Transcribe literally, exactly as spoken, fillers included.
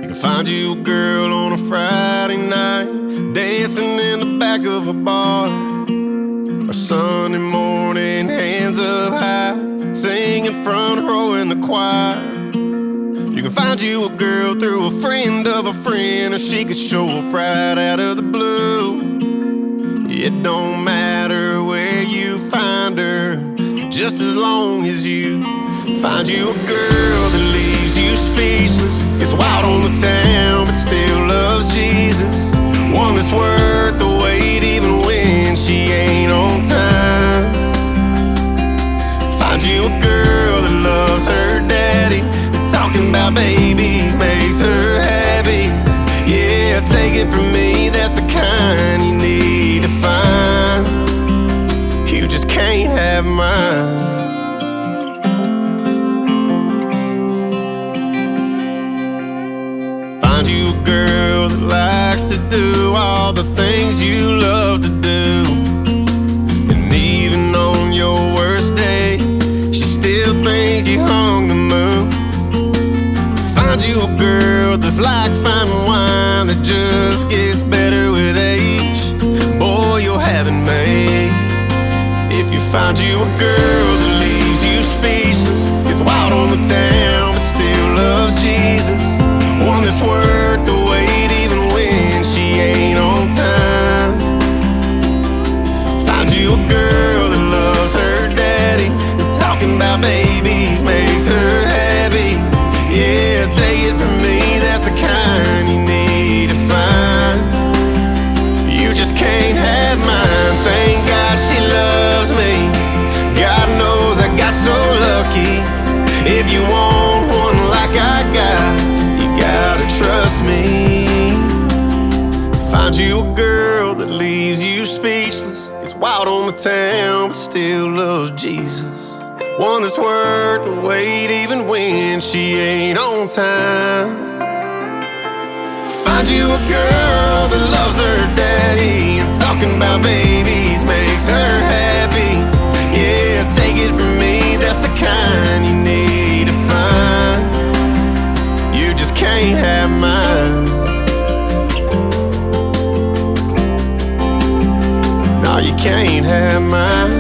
You can find you a girl on a Friday night, dancing in the back of a bar, or Sunday morning, hands up high, singing front row in the choir. You can find you a girl through a friend of a friend, or she could show up right out of the blue. It don't matter where you find her, just as long as you find you a girl that leaves you speechless, gets wild on the town but still loves Jesus. One that's worth the wait even when she ain't on time. Find you a girl that loves her daddy, and talking about babies makes her happy. Yeah, take it from me, that's the kind you need to find. You just can't have mine. Find you a girl that likes to do all the things you love to do, and even on your worst day, she still thinks you hung the moon. Find you a girl that's like fine wine that just gets better with age. Boy, you'll have it made. If you find you a girl that leaves you speechless, gets wild on the town but still loves Jesus. One that's worth the wait even when she ain't on time. Find you a girl that loves her daddy, and talking about babies makes her happy. Yeah, take it from me, that's the kind you need to find. You just can't have mine. Thank God she loves me. God knows I got so lucky. If you want one like I got, gotta trust me. Find you a girl that leaves you speechless, gets wild on the town but still loves Jesus. One that's worth the wait even when she ain't on time. Find you a girl that loves her daddy, and talking about babies makes her happy. Yeah, take it from me, that's the kind you need to find. You just can't have mine. No, you can't have mine.